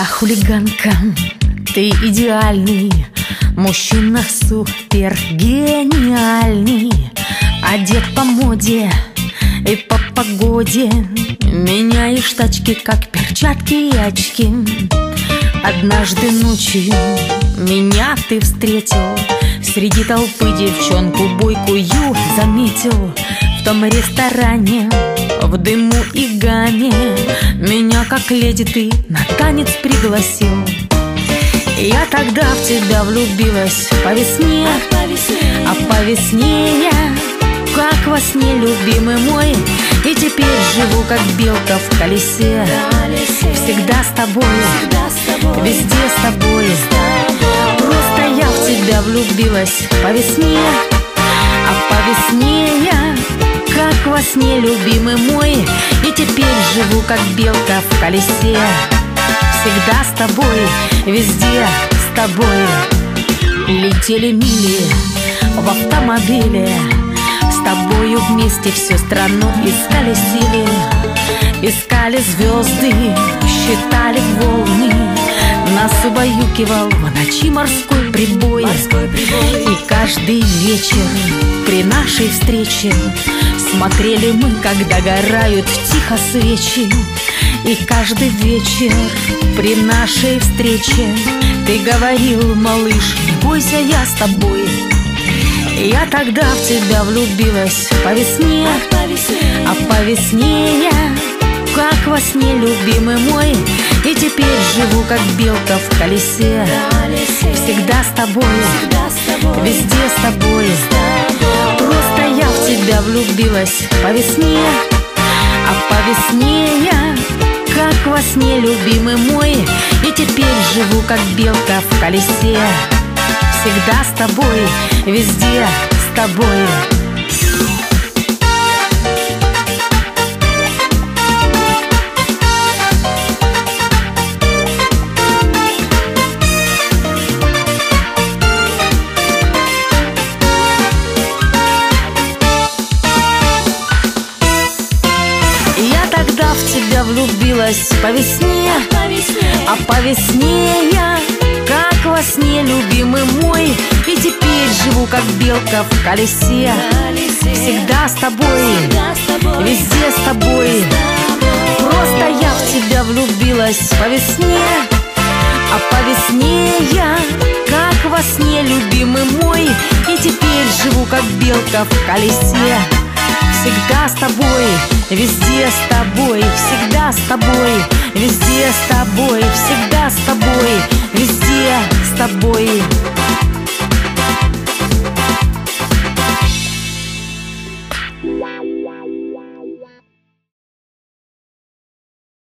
хулиганка, ты идеальный мужчина, супер гениальный, одет по моде и по погоде, меняешь тачки, как перчатки и очки. Однажды ночью меня ты встретил, среди толпы девчонку бойкую заметил. В том ресторане, в дыму и гаме, меня как леди ты на танец пригласил. Я тогда в тебя влюбилась по весне, а по весне я как во сне, любимый мой. И теперь живу как белка в колесе, всегда с тобой, везде с тобой. Просто я в тебя влюбилась по весне, а по весне я как во сне, любимый мой. И теперь живу как белка в колесе, всегда с тобой, везде с тобой. Летели мили в автомобиле, с тобою вместе всю страну искали силы, искали звезды, считали волны. Нас убаюкивал в ночи морской прибой. И каждый вечер при нашей встрече смотрели мы, как догорают тихо свечи. И каждый вечер при нашей встрече ты говорил: малыш, не бойся, я с тобой. Я тогда в тебя влюбилась по весне, а по весне я как во сне, любимый мой. И теперь живу как белка в колесе, всегда с тобой, везде с тобой. Просто я в тебя влюбилась по весне, а по весне я как во сне, любимый мой. И теперь живу как белка в колесе, всегда с тобой, везде с тобой. Я тогда в тебя влюбилась по весне, а по весне я как во сне, любимый мой. И теперь живу как белка в колесе, всегда с тобой, везде с тобой. Просто я в тебя влюбилась по весне, а по весне я как во сне, любимый мой. И теперь живу как белка в колесе, всегда с тобой, везде с тобой, всегда с тобой, везде с тобой, всегда с тобой, везде с тобой. Wow.